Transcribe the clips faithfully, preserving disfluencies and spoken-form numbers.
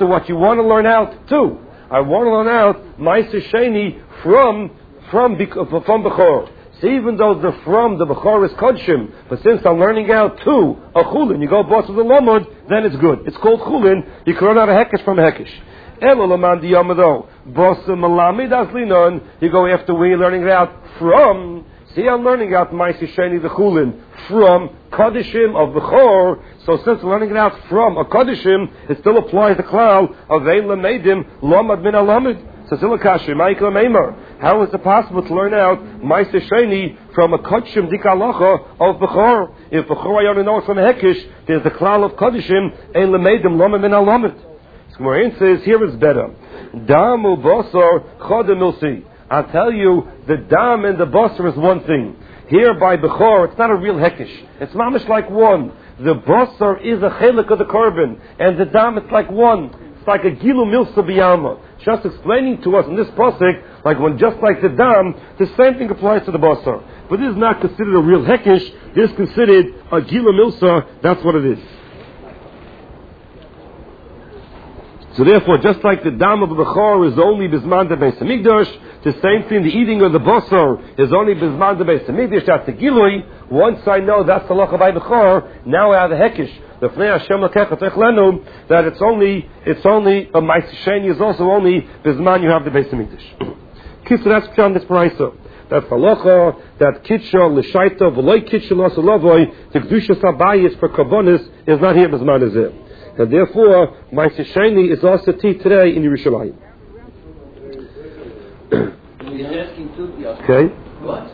after what you want to learn out too. I want to learn out Ma'aser Sheni from from from Bechor. So even though the from the Bechor is Kodshim, but since I'm learning out to a Chulin, you go boss of the Lomod, then it's good. It's called Chulin. You can learn out a Hekesh from a Hekesh. Elolaman diyamado boss Malamid Aslinon. You go after where you're learning it out from. See, I'm learning out Ma'aser Sheni the Chulin from Kodeshim of Bechor. So since I'm learning it out from a Kodeshim, it still applies the cloud of Ein Lamedim Lomad Min Alamid. So Silakashi, Michael Meimer. How is it possible to learn out Ma'aser Sheni from a Kodeshim Dikalacha of Bechor? If Bechor I only know it from a Hekesh, there's the cloud of Kodeshim Ein Lamedim Lomad Min Alamid. So Morain says here is better. Damu Bosor Chodem Milsi. I'll tell you, the dam and the basar is one thing. Here by Bechor, it's not a real hekesh. It's mamish like one. The basar is a chelik of the korban, and the dam it's like one. It's like a gilu milsa biyama. Just explaining to us in this pasuk, like when just like the dam, the same thing applies to the basar. But this is not considered a real hekesh. This is considered a gilu milsa. That's what it is. So therefore, just like the dam of the Bechor is only Bizman de Beis HaMikdash, the same thing, the eating of the Basar is only Bizman de Beis HaMikdash, that's the Gilui. Once I know that's the Lacha by Bechor, now I have the Hekesh, the Fnei Hashem Lakecha Techlenu, that it's only, it's only, a Ma'aser Sheni is also only Bizman you have the Beis HaMikdash. Kisa, that's Pshan this Paraisa. That's halacha, that Kitsha, L'shaita, V'loi Kitsha, L'salavoi, the Kedusha Sabayis for Karbonis is not here Bizman Azeh. And therefore, Ma'aser Sheni is also tea today in Yerushalayim. Okay. What?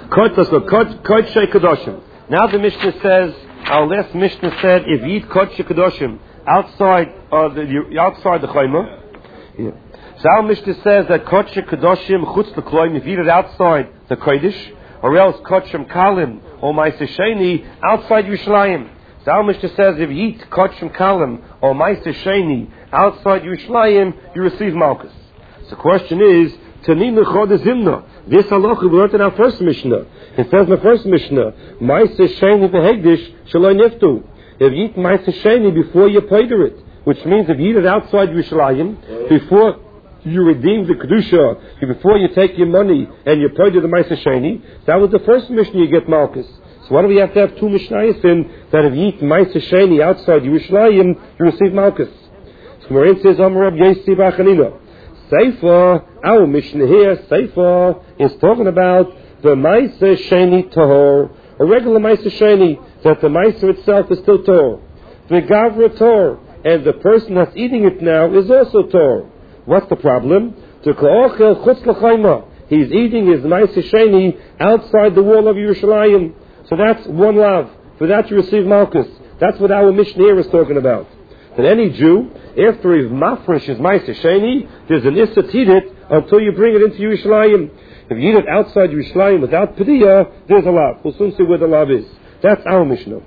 Kodshei Kedoshim. Now the Mishnah says, our last Mishnah said, if you eat Kodshei Kedoshim outside uh, the outside the Chayma, yeah. So our Mishnah says that Kodshei Kedoshim chutz l'kloim, if you eat it outside the Kodesh, or else Kodshim Kalim or Ma'aser Sheni outside Yerushalayim. So our Mishnah says if you eat Kodshim Kalim or Ma'aser Sheni outside Yerushalayim, you receive Malchus. So the question is, Tanina Chodesh Zimna. This halacha we learned in our first Mishnah. It says in the first Mishnah, Ma'aser Sheni v'hegdish shaloi niftu. If you eat Ma'aser Sheni before you payder it, which means if you eat it outside Yerushalayim, before you redeem the Kedusha, before you take your money and you payder the Ma'aser Sheni, that was the first Mishnah you get Malchus. So why do we have to have two Mishnayos in that if you eat Ma'aser Sheni outside Yerushalayim, you receive Malchus? So Morain says, Amar Rab Yossi bar Chanina. Seifa, our Mishnah here, Seifa, is talking about the Ma'aser Sheni Tahor, a regular Ma'aser Sheni, that the Ma'aser itself is still Tahor. The Gavra Tahor, and the person that's eating it now is also Tahor. What's the problem? To Ka'ochel Chutz L'chayma. He's eating his Ma'aser Sheni outside the wall of Yerushalayim. So that's one lav. For that you receive Malchus. That's what our Mishnah here is talking about. And any Jew, after he's mafresh his Ma'aser Sheni, there's an issa to eat it until you bring it into Yerushalayim. If you eat it outside Yerushalayim without Padiyah, there's a lav. We'll soon see where the lav is. That's our Mishnah.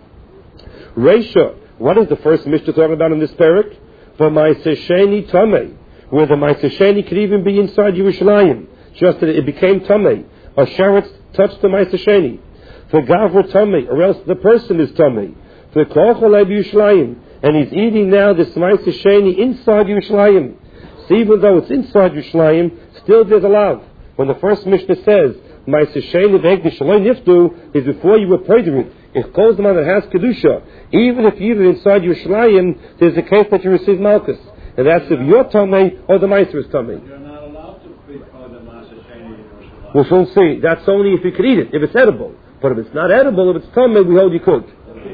Reisha, what is the first Mishnah talking about in this parak? For Ma'aser Sheni Tamei, where the Ma'aser Sheni could even be inside Yerushalayim, just that it became Tamei. A sheretz touched the Ma'aser Sheni. For Gavra Tamei, or else the person is Tamei. For Kochol Yerushalayim, and he's eating now this Ma'aser Sheni inside Yerushalayim. So even though it's inside Yerushalayim, still there's a lav. When the first Mishnah says, Ma'aser Sheni v'hegdish shaloi niftu, is before you were paying. It calls the man that has Kedusha. Even if you eat it inside Yerushalayim, there's a case that you receive Malchus. And that's if you're Tamei or the Ma'aser is Tamei. You're not allowed to pre-call the Ma'aser Sheni in Yerushalayim. We'll soon see. That's only if you could eat it, if it's edible. But if it's not edible, if it's Tamei, we hold you could.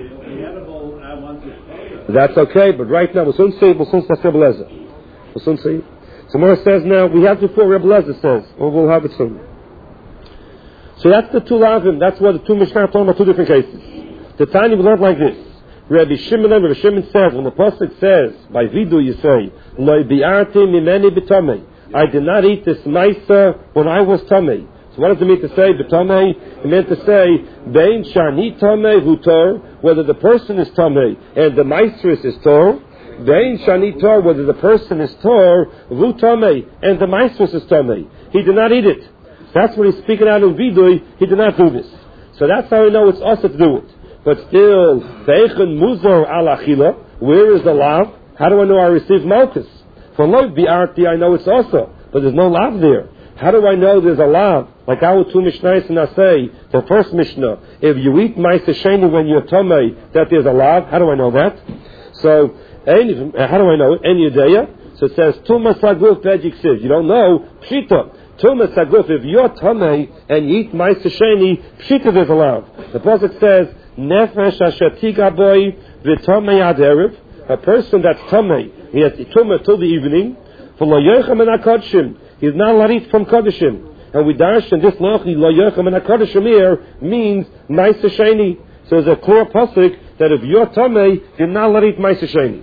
That's okay, but right now, we'll soon see, we'll soon see Rebbe Lezer. We'll soon see. So Mora says now, we have before Rebbe Lezer says, or we'll have it soon. So that's the two lavim, that's what the two Mishnah are talking about two different cases. The Tanya we learned like this. Rabbi Shimon, Rabbi Shimon says, when the Pasuk says, by Vidu you say, Loi bi'arti mimeni b'tamei. I did not eat this Maisa when I was Tamei. So what does it mean to say b'tamei? It meant to say bein shani tamei hutor, whether the person is tamei and the maestris is tor. Bein shani tor, whether the person is tor vutamei and the maestris is tamei. He did not eat it. So that's what he's speaking out in vidui. He did not do this. So that's how we know it's also to do it. But still, beichen muzor al achila. Where is the lav? How do I know I received malchus? For loy bi'arti, I know it's also, but there's no lav there. How do I know there's a lav? Like our two Mishnahs and I say, the first Mishnah, if you eat Ma'aseh Sheni when you're Tomei, that there's a lav. How do I know that? So, how do I know it? En Yedeya. So it says, Tumas Haguf Vegik Siv. You don't know, Pshita. Tumas Haguf, if you're Tomei and you eat Ma'aseh Sheni, Pshita there's a lav. The Pasuk says, Nefesh Asher Tiga Boi V'Tomei Ad Erev. A person that's Tomei, he has Tumah till the evening, for Lo Yochem and HaKodshim. He's not allowed to eat from Kodeshim. And we dash in this lochi Lo Yochem and HaKodeshim here means Ma'aseh Sheni. So there's a clear pasuk that if you're Tomei, you're not allowed to eat Ma'aseh Sheni.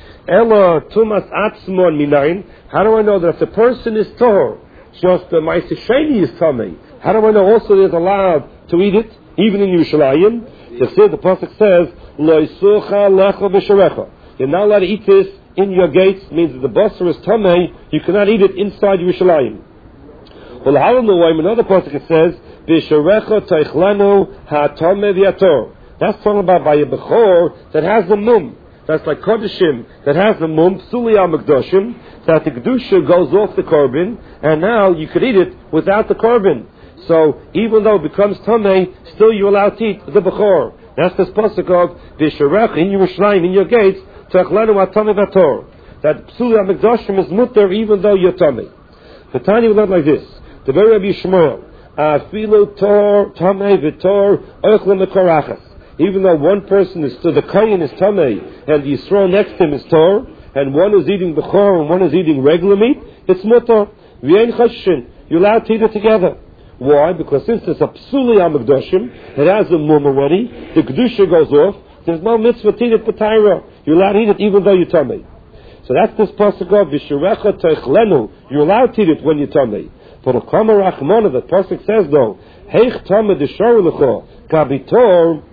Ela Tumas Atzmon Minayin. How do I know that if the person is Tor, just the Ma'aseh Sheni is Tomei? How do I know also there's allowed to eat it, even in Yerushalayim? The the pasuk says, Lo Yisucha Lecha B'Sharecha. You're not allowed to eat this in your gates, means that the basar is Tomei, you cannot eat it inside Yerushalayim. Well, how in the way, another pasuk it says, B'Sharecha Teichlenu HaTomei V'Yator. That's talking about by a Bechor that has the mum. That's like Kodeshim that has the mum, Psuli HaMekdoshim, that the Kedusha goes off the korban, and now you could eat it without the korban. So, even though it becomes Tomei, still you're allowed to eat the Bechor. That's this pasuk of B'Sharecha in Yerushalayim, in your gates, Teichlenu HaTomei V'Yator. That Psuli HaMekdoshim is mutter even though you're Tomei. The Tanya we learn like this. The very Rabbi Shmuel, Afilu Tor, Tomei V'Tor, Oichlem Mekorachas. Even though one person is, so the Kohen is Tomei, and the Yisrael next to him is Tor, and one is eating Bechor and one is eating regular meat, it's mutter. V'yein chashin. You're allowed to eat it together. Why? Because since it's a Psuli HaMekdoshim, it has a mum already, the Kedusha goes off, there's no mitzvah to eat it b'tayra. You're allowed to eat it even though you're Tomei. So that's this pasuk of B'Sharecha Teichlenu. You're allowed to eat it when you're Tomei. But the Kama Rachmana, the pasuk says though, Heich Tomei D'Shor L'cho Kabitor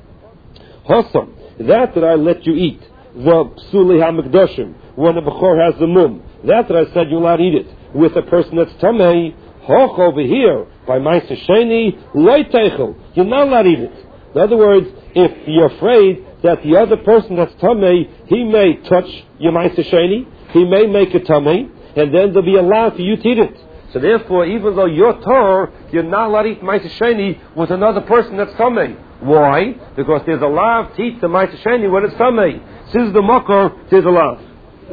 Hosam. That that I let you eat the Psuli HaMekdoshim when the Bechor has the mum. That that I said you're allowed to eat it with a person that's Tomei. Hoch over here by Ma'aseh Sheni Lo Teichel. You're not allowed to eat it. In other words, if you're afraid that the other person that's Tomei, he may touch your Ma'aseh Sheni, he may make it Tomei, and then there'll be allowed for you to eat it. So therefore, even though you're Tor, you're not allowed to eat Ma'aseh Sheni with another person that's Tomei. Why? Because there's a law to eat the Ma'aseh Sheni when it's Tomei. Since the Makor, there's a law.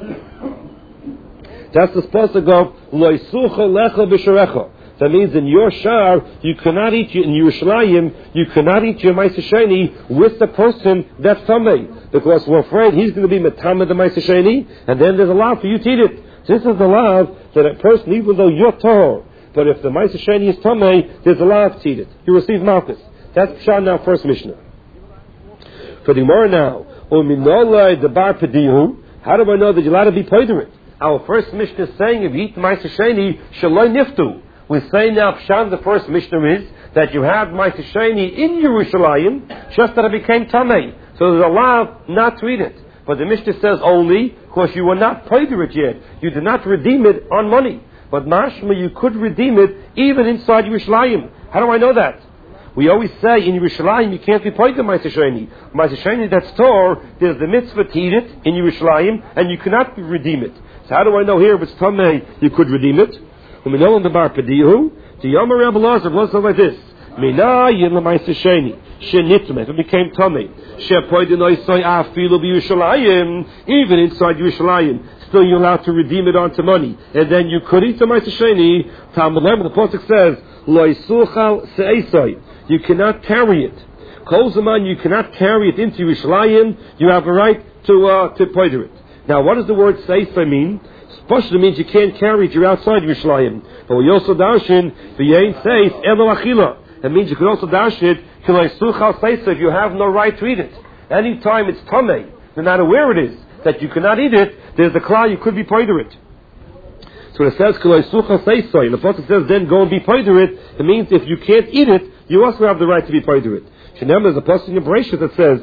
That's the supposed to go, Lo Yisucha Lecha B'Sharecha. That means in your shar, you cannot eat, in Yerushalayim, you cannot eat your Ma'aseh Sheni with the person that's Tomei. Because we're afraid he's going to be Metame the Ma'aseh Sheni, and then there's a law for you to eat it. This is the law that a person, even though you're Torah, but if the Ma'aseh Sheni is Tomei, there's a law to eat it. You receive Malchus. That's Pshat now, first Mishnah. For the Gemara now, Uminolai Debar Pedihu, how do I know that you're allowed to be Peiderit? Our first Mishnah is saying if you eat Ma'aseh Sheni, Shaloi Niftu. We say now, Pshat, the first Mishnah is that you have Ma'aseh Sheni in Yerushalayim, just that it became Tomei. So there's a law not to eat it. But the Mishnah says only because you were not paid it yet. You did not redeem it on money. But mashma, you could redeem it even inside Yerushalayim. How do I know that? We always say in Yerushalayim you can't be paid the Ma'aseh Sheni. Ma'aseh Sheni that's Tor, there's the mitzvah to eat it in Yerushalayim, and you cannot redeem it. So how do I know here if it's Tomei you could redeem it? We know in the Bar Pedihu, the Yomer Rebbe Lazar was like this. Mina yin l'Ma'aseh Sheni. Shenitme, it became Tomei. Shepoidinoisoi afilu b'Yerushalayim, even inside Yerushalayim, still you're allowed to redeem it onto money, and then you could eat the Ma'aseh Sheni. Talmud Lem, the pasuk says, Lo yisuchal se'esoi, you cannot carry it. Kol zaman, you cannot carry it into Yerushalayim. You have a right to uh, to poider it. Now, what does the word se'esoi mean? Pashto means you can't carry it. You're outside Yerushalayim. But we also darshin v'yein seis elo achila. That means you can also dash it. If you have no right to eat it, anytime it's Tomei, no matter where it is, that you cannot eat it, there's a klal you could be poider it. So it says, and the pasuk says, then go and be poider it. It means if you can't eat it, you also have the right to be poider it. There's a pasuk in Bereshit that says,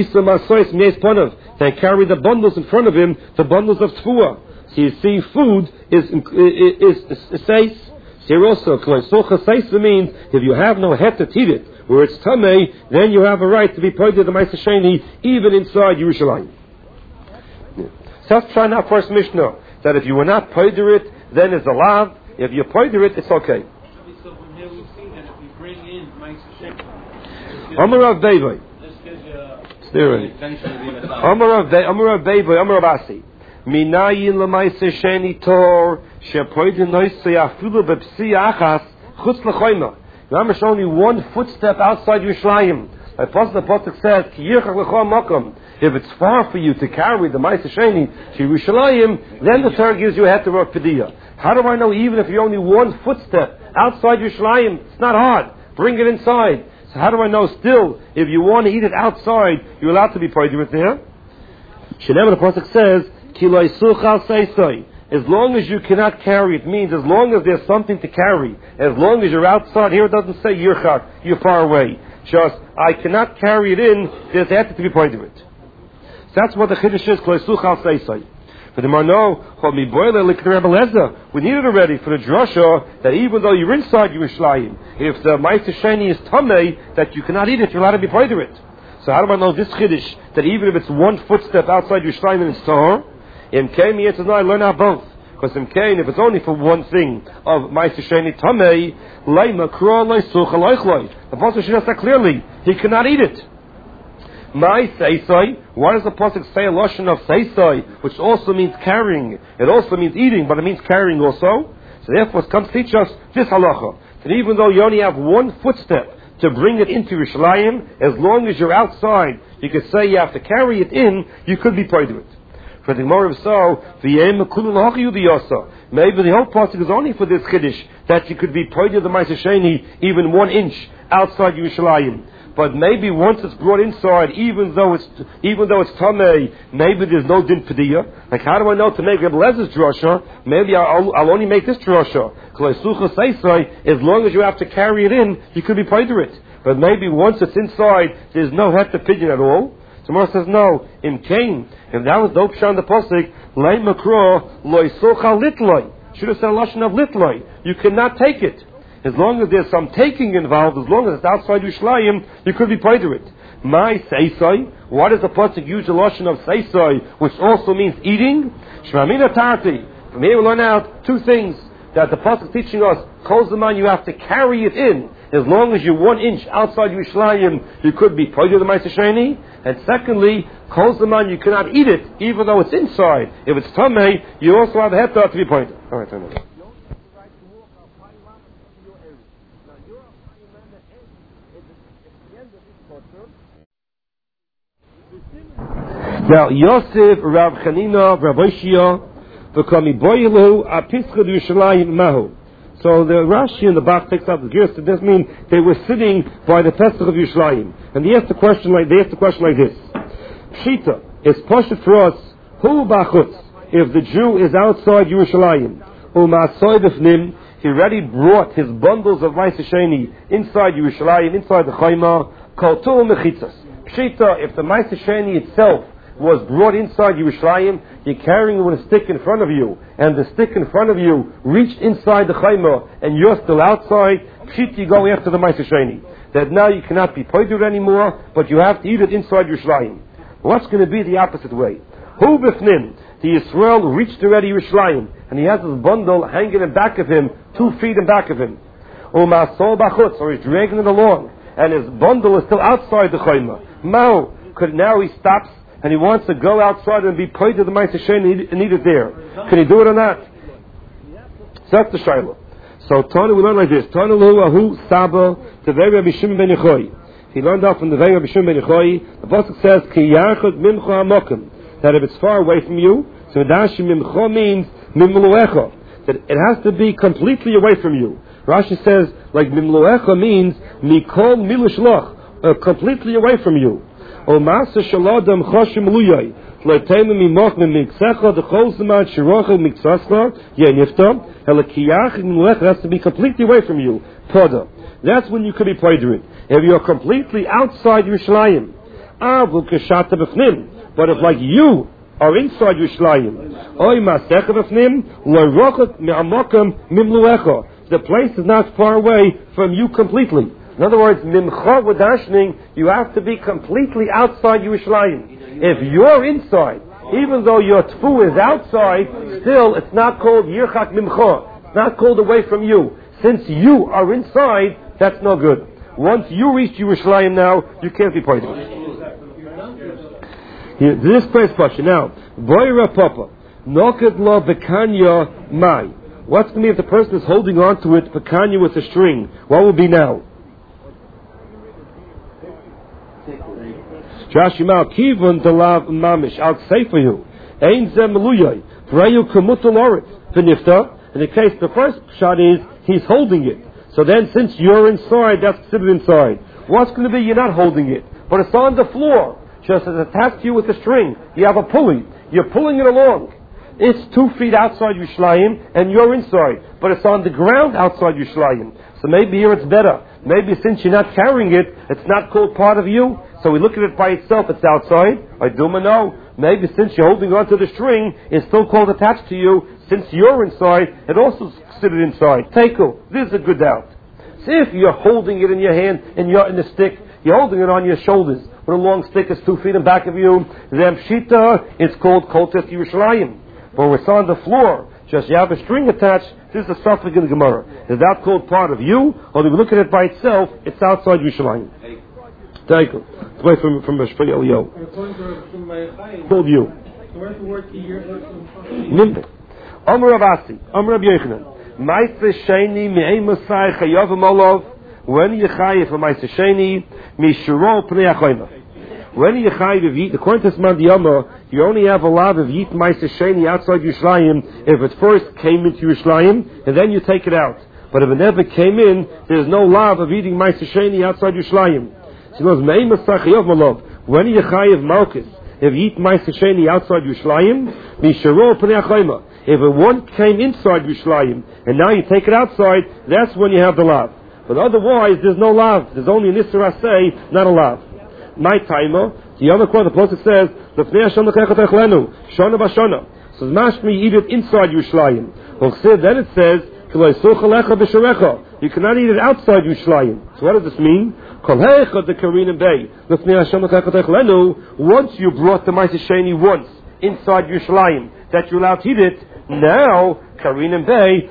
they carry the bundles in front of him, the bundles of tfuah. So you see, food is is is says. Here also, means if you have no het to eat it, where it's Tamei, then you have a right to be pointed to Ma'aseh Sheni even inside Yerushalayim. So let's try now first Mishnah. that if you were not poider it, then it's allowed. If you poider it, it's okay. So from here we see that if we bring in Mike's Sheikh, Amar Rav Beiboy. this gives you a Amar Rav Beiboy, Amar Rav Asi. Minayin l'maise sheni tor shepoider noisei afilu bepsi achas chutz l'choyma. Remember, it's only one footstep outside Yerushalayim. The Pasuk says, Ki yirchach l'chol makom. If it's far for you to carry the Ma'aseh Sheni to Yerushalayim, then the Torah gives you a heter of pediyah. How do I know even if you're only one footstep outside Yerushalayim? It's not hard. Bring it inside. So how do I know still, if you want to eat it outside, you're allowed to be poider it there? Shenem, the Pasuk says, Ki lo yisuch al seisoi. As long as you cannot carry, it means as long as there's something to carry, as long as you're outside, here it doesn't say yirchak, you're far away. Just, I cannot carry it in, there's a heter to be poider it. So that's what the Chiddush is, Ki lo yisuch al seisoi. For the Marno, we need it already for the drasha that even though you're inside Yerushalayim, if the Ma'aseh Sheni is tamei, that you cannot eat it, you're allowed to be poider it. So how do I know this Chiddush, that even if it's one footstep outside Yerushalayim and it's tahor? In Kain, the answer is no, I learn out both. Because in Kain, if it's only for one thing of Ma'aseh Sheni tamei, leima kro leisuch aloichloi. The Pasuk should have that clearly. He cannot eat it. My seisai. Why does the Pasuk say a lashon of seisai, which also means carrying? It also means eating, but it means carrying also. So therefore, it comes to teach us this halacha, that even though you only have one footstep to bring it into Yerushalayim, as long as you're outside, you could say you have to carry it in, you could be poider it. For the Gemara so, maybe the whole Pasuk is only for this Chiddush, that you could be poider the Ma'aseh Sheni even one inch outside Yerushalayim. But maybe once it's brought inside, even though it's even though it's tamei, maybe there's no din pediyah. Like how do I know to make Reb Lezer's drasha? Maybe I'll, I'll only make this drasha. As long as you have to carry it in, you could be poider it. But maybe once it's inside, there's no heter pidyon at all. So Moshe says no. In Cain, if that was the option on the pasuk, lei makro loy socha litloi. Should have said a lashon of litloi. You cannot take it. As long as there's some taking involved, as long as it's outside Yerushalayim, you could be poider it. My seisai. Why does the pasuk use the lashon of seisai, which also means eating? Shmamina tarti. From here we learn out two things that the pasuk is teaching us. Kol zaman, you have to carry it in. As long as you're one inch outside Yerushalayim, you could be poider the Ma'aseh Sheni. And secondly, kol zaman, you cannot eat it, even though it's inside. If it's tamei, you also have a heter to be poider. All right, turn it. Now, Yosef, Rav Chanina, Rav Oshia, v'kami boilu apischa Yerushalayim mahu. So the Rashi in the back takes out the gears. It does mean they were sitting by the Pesach of Yerushalayim, and they asked the question like they asked the question like this: Pshita, it's poshet for us. Hu b'achutz, if the Jew is outside Yerushalayim, u'ma'asoi b'fnim, he already brought his bundles of Ma'aseh Sheni inside Yerushalayim, inside the Chayma, kol tu'u mechitzas. Pshita, if the Ma'aseh Sheni itself was brought inside Yerushalayim, you're carrying it with a stick in front of you, and the stick in front of you reached inside the Chayma, and you're still outside, pshit, you go after the Ma'aseh Sheni. That now you cannot be poider anymore, but you have to eat it inside Yerushalayim. What's going to be the opposite way? Hu b'fnim, the Yisrael reached already Yerushalayim, and he has his bundle hanging in back of him, two feet in back of him. U'ma'asol b'chutz, or he's dragging it along, and his bundle is still outside the Chayma. Mao, could now he stops, and he wants to go outside and be poider the Ma'aseh Sheni and eat it there. Can he do it or not? So that's the Shiloh. So Tana, we learn like this: Tana lu ahu saba tevei Rabbi Shimon ben Yochai. He learned out from the Rabbi Shimon ben Yochai. The pasuk says ki yarchad mimcha hamokim, that if it's far away from you, so dashi mimcha means mimluecha, that it has to be completely away from you. Rashi says like mimluecha means mikol milushloch, uh, completely away from you. O Masa Shaladam Choshim Luyai, Flatema Mimokman Miksecha, the Cholzama, Shirocha, Miksasla, Yanifta, Helakiyach, and Mulech has to be completely away from you. Toda. That's when you could be poidering. If you're completely outside Yerushalayim, Avu Keshata B'fnim, but if like you are inside Yerushalayim, Oy Masecha B'fnim, Loirochat Me'amokam Mimluecha, the place is not far away from you completely. In other words, mimcha with dashning, you have to be completely outside Yerushalayim. If you're inside, Even though your tfu is outside, still it's not called yirchak mimcha. It's not called away from you. Since you are inside, that's no good. Once you reach Yerushalayim now, you can't be part of it. Here, this first question now. Boira papa. Noket lo bekanya mai. What's going to be if the person is holding on to it, bekanya with a string? What will be now? Jashimal kivun delav mamish. I'll say for you. Ein zem meluyay. Vrayu kamutul orit. V'nifta. In the case, the first shot is, he's holding it. So then, since you're inside, that's considered inside. What's going to be, you're not holding it, but it's on the floor. Just as attached to you with a string. You have a pulley. You're pulling it along. It's two feet outside Yerushalayim, and you're inside. But it's on the ground outside Yerushalayim. So maybe here it's better. Maybe since you're not carrying it, it's not called part of you. So we look at it by itself, it's outside. I do know. Maybe since you're holding onto the string, it's still called attached to you. Since you're inside, it also is considered inside. Teiko. This is a good doubt. See if you're holding it in your hand and you're in the stick, you're holding it on your shoulders. With a long stick is two feet in back of you. Then pshita, it's called Koltes Yerushalayim. But when it's on the floor, just you have a string attached, this is a suffix in the Gemara. Is that called part of you? Or do we look at it by itself, it's outside Yerushalayim? Teiko. It's away from from Shpei Elio. Called you. Where's the word here? Nimbe. Amr Avasi. Amr Rabbi Yochanan. Ma'aseh sheni me'ei Masai chayav molov. When you chayiv for Ma'aseh sheni mishuro pnei achoyma. When you chayiv of yit, according to Sman Diyama, you only have a lot of yit Ma'aseh sheni outside Yerushalayim if it first came into Yerushalayim and then you take it out. But if it never came in, there's no lav of eating Ma'aseh sheni outside Yerushalayim. So he goes me'ei Masai chayav molov. When you chayiv malchus, if you eat Ma'aseh sheni outside Yerushalayim, mishuro pnei achoyma. If a one came inside Yerushalayim and now you take it outside, that's when you have the lav. But otherwise, there's no lav. There's only an Isra say, not a lav. My timer, the other quote, the Prophet says, L'fnei Hashem l'kech lenu, shana b'shana. So mashmi, you eat it inside Yerushalayim. Then it says, you cannot eat it outside Yerushalayim. So what does this mean? Once you brought the Ma'aseh sheni once inside Yerushalayim, that you're allowed to eat it, now, Karin and Bay,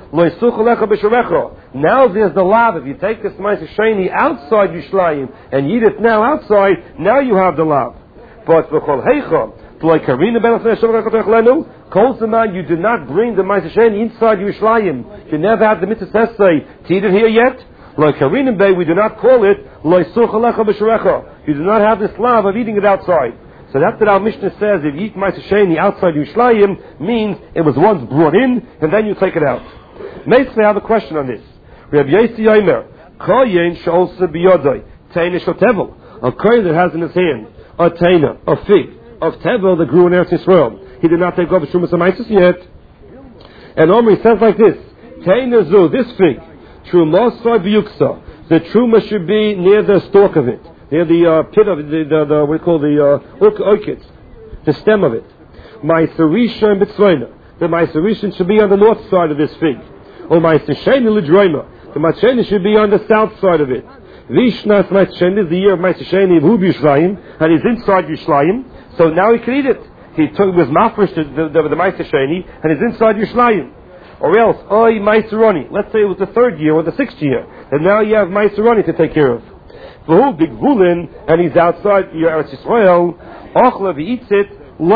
now there's the lav. If you take this Ma'aseh sheni outside Yerushalayim and eat it now outside, now you have the lav. But V'chol Heicha, like Karin and Bay, Kol Zaman, you did not bring the Ma'aseh sheni inside Yerushalayim. You never had the mitzvah sesay to eat it here yet. Like Karin and Bay, we do not call it Loisuch Alecha B'Sharecha. You do not have this lav of eating it outside. So that's what our Mishnah says, if you eat Ma'aseh sheni outside Yerushalayim, means it was once brought in, and then you take it out. Meisvei, I have a question on this. Rabbi Yossi Yomer, Koyin she'olse b'yodai, teina shel tevel. A koyin that has in his hand a teina, a fig, of tevel that grew in Eretz Yisrael. He did not take off the Shumas HaMaisos yet. And Omri says like this, teina zu, this fig, trumosai b'yuksa, the truma should be near the stalk of it. Near the uh, pit of it, the, the, the, what we call the uh, orchid, the stem of it. Ma'aserisha and B'tzloina. The Ma'aserisha should be on the north side of this fig. Or Ma'asesheni L'droima. The Ma'asesheni should be on the south side of it. Vishnas Ma'asesheni is the year of Ma'asesheni of Hu B'Yishlayim, and he's inside Yishlayim, so now he can eat it. He took was mafresh the the, the, the Ma'asesheni, and he's inside Yishlayim. Or else, Oy Ma'aseroni. Let's say it was the third year or the sixth year, and now you have Ma'aseroni to take care of. Who big vulin, and he's outside your Eretz Yisrael. Ochla, he eats it.